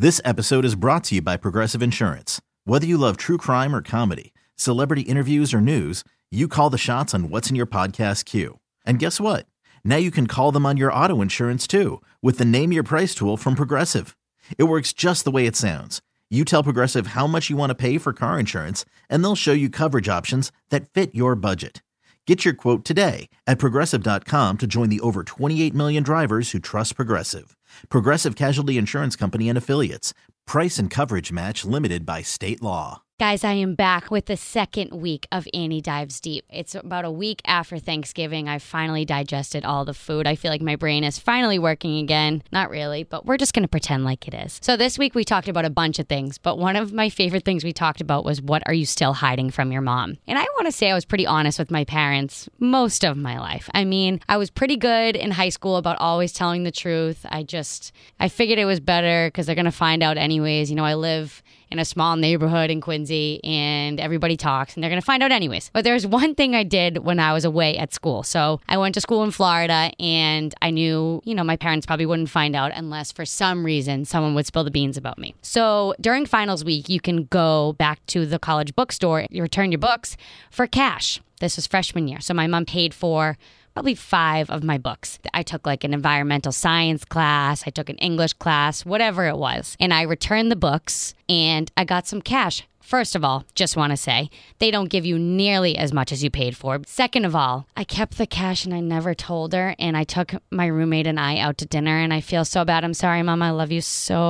This episode is brought to you by Progressive Insurance. Whether you love true crime or comedy, celebrity interviews or news, you call the shots on what's in your podcast queue. And guess what? Now you can call them on your auto insurance too with the Name Your Price tool from Progressive. It works just the way it sounds. You tell Progressive how much you want to pay for car insurance, and they'll show you coverage options that fit your budget. Get your quote today at Progressive.com to join the over 28 million drivers who trust Progressive. Progressive Casualty Insurance Company and Affiliates. Price and coverage match limited by state law. Guys, I am back with the second week of Annie Dives Deep. It's about a week after Thanksgiving. I finally digested all the food. I feel like my brain is finally working again. Not really, but we're just going to pretend like it is. So this week we talked about a bunch of things, but one of my favorite things we talked about was, what are you still hiding from your mom? And I want to say I was pretty honest with my parents most of my life. I mean, I was pretty good in high school about always telling the truth. I figured it was better because they're going to find out anyways. You know, I live in a small neighborhood in Quincy, and everybody talks, and they're going to find out anyways. But there's one thing I did when I was away at school. So I went to school in Florida, and I knew, my parents probably wouldn't find out unless for some reason someone would spill the beans about me. So during finals week, you can go back to the college bookstore, you return your books for cash. This was freshman year. So my mom paid for probably 5 of my books. I took like an environmental science class, I took an English class, whatever it was. And I returned the books and I got some cash. First of all, just want to say, they don't give you nearly as much as you paid for. Second of all, I kept the cash and I never told her. And I took my roommate and I out to dinner, and I feel so bad. I'm sorry, Mom. I love you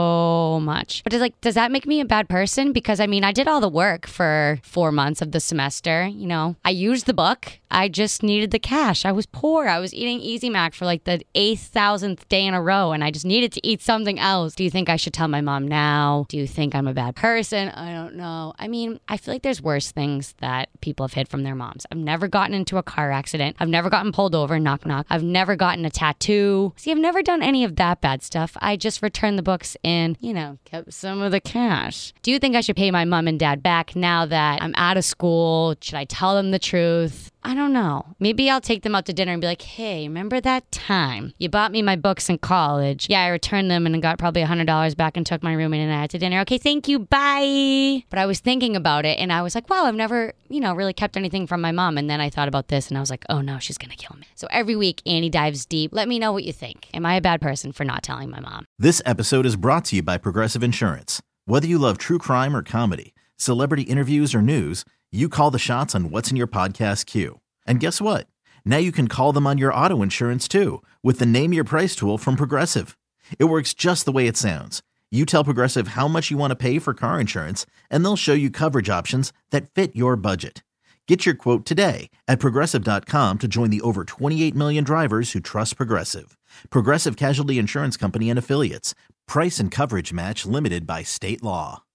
so much. But does that make me a bad person? Because I did all the work for 4 months of the semester. I used the book. I just needed the cash. I was poor. I was eating Easy Mac for like the 8,000th day in a row, and I just needed to eat something else. Do you think I should tell my mom now? Do you think I'm a bad person? I don't know. I feel like there's worse things that people have hid from their moms. I've never gotten into a car accident. I've never gotten pulled over, knock, knock. I've never gotten a tattoo. See, I've never done any of that bad stuff. I just returned the books and, kept some of the cash. Do you think I should pay my mom and dad back now that I'm out of school? Should I tell them the truth? I don't know. Maybe I'll take them out to dinner and be like, hey, remember that time you bought me my books in college? Yeah, I returned them and got probably $100 back and took my roommate and I out to dinner. Okay, thank you. Bye. But I was thinking about it and I was like, wow, I've never, really kept anything from my mom. And then I thought about this and I was like, oh no, she's going to kill me. So every week, Annie Dives Deep. Let me know what you think. Am I a bad person for not telling my mom? This episode is brought to you by Progressive Insurance. Whether you love true crime or comedy, celebrity interviews or news, you call the shots on what's in your podcast queue. And guess what? Now you can call them on your auto insurance too with the Name Your Price tool from Progressive. It works just the way it sounds. You tell Progressive how much you want to pay for car insurance, and they'll show you coverage options that fit your budget. Get your quote today at Progressive.com to join the over 28 million drivers who trust Progressive. Progressive Casualty Insurance Company and Affiliates. Price and coverage match limited by state law.